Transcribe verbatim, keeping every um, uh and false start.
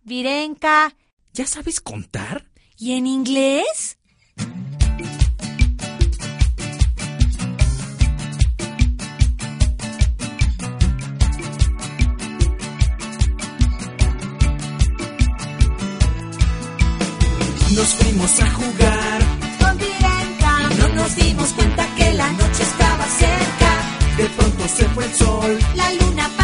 Virenka. ¿Ya sabes contar? ¿Y en inglés? Nos fuimos a jugar Con Virenka. y no nos dimos cuenta que la noche estaba cerca. De pronto se fue el sol. La luna